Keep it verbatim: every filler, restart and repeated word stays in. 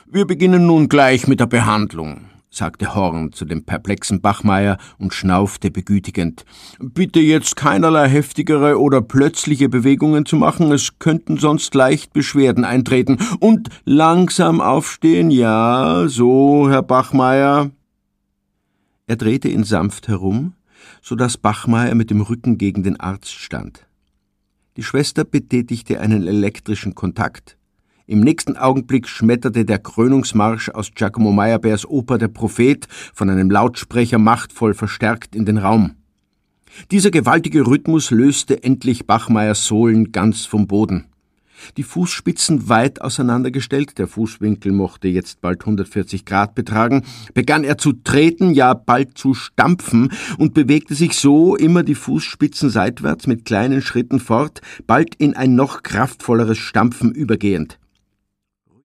Wir beginnen nun gleich mit der Behandlung, sagte Horn zu dem perplexen Bachmeier und schnaufte begütigend. Bitte jetzt keinerlei heftigere oder plötzliche Bewegungen zu machen, es könnten sonst leicht Beschwerden eintreten. Und langsam aufstehen, ja, so, Herr Bachmeier. Er drehte ihn sanft herum, so dass Bachmeier mit dem Rücken gegen den Arzt stand. Die Schwester betätigte einen elektrischen Kontakt. Im nächsten Augenblick schmetterte der Krönungsmarsch aus Giacomo Meyerbeers Oper »Der Prophet« von einem Lautsprecher machtvoll verstärkt in den Raum. Dieser gewaltige Rhythmus löste endlich Bachmeiers Sohlen ganz vom Boden. Die Fußspitzen weit auseinandergestellt, der Fußwinkel mochte jetzt bald hundertvierzig Grad betragen, begann er zu treten, ja bald zu stampfen und bewegte sich so immer die Fußspitzen seitwärts mit kleinen Schritten fort, bald in ein noch kraftvolleres Stampfen übergehend.